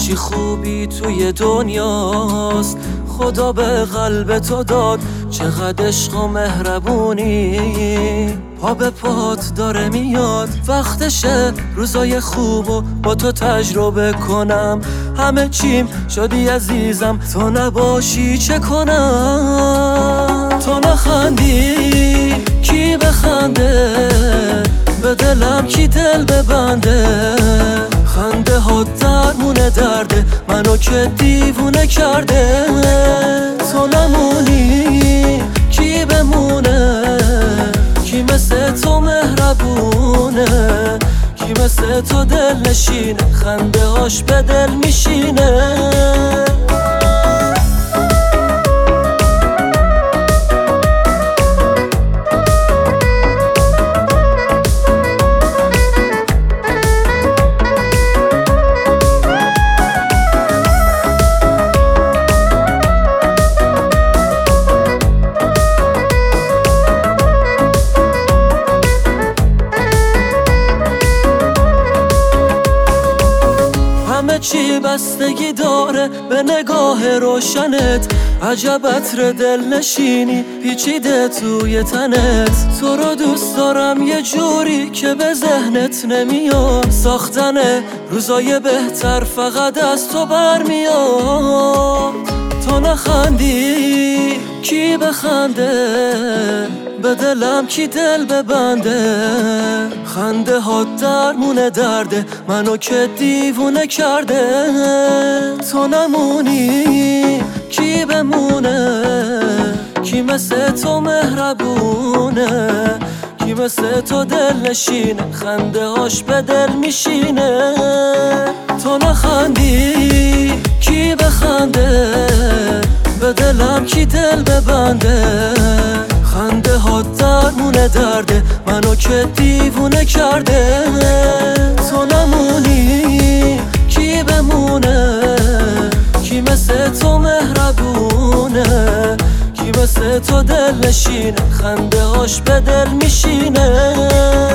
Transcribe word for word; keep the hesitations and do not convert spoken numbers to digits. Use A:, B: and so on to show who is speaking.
A: هرچی خوبی توی دنیاست خدا به قلب تو داد. چقدر عشق و مهربونی پا به پات داره میاد. وقتشه روزای خوبو با تو تجربه کنم. همه چیم شدی عزیزم، تو نباشی چه کنم؟ تو نخندی کی بخنده؟ به دلم کی دل ببنده؟ خنده ها درمون درده منو که دیوونه کرده. تو نمونی کی بمونه؟ کی مثل تو مهربونه؟ کی مثل تو دل نشینه؟ خنده هاش به دل میشینه. همه چی بستگی داره به نگاه روشنت. عجب عطر دل نشینی پیچیده توی تنت. تو رو دوست دارم یه جوری که به ذهنت نمیاد. ساختن روزای بهتر فقط از تو برمیاد. تو نخندی کی بخنده؟ به دلم کی دل ببنده؟ خنده ها درمون درده منو که دیوونه کرده. تو نمونی کی بمونه؟ کی مثل تو مهربونه؟ کی مثل تو دل نشینه؟ خنده هاش به دل میشینه. تو نخندی کی بخنده؟ به دلم کی دل ببنده؟ خنده ها درمون درده منو که دیوونه کرده. تو نمونی کی بمونه؟ کی مثل تو مهربونه؟ کی مثل تو دل نشینه؟ خنده هاش به دل میشینه.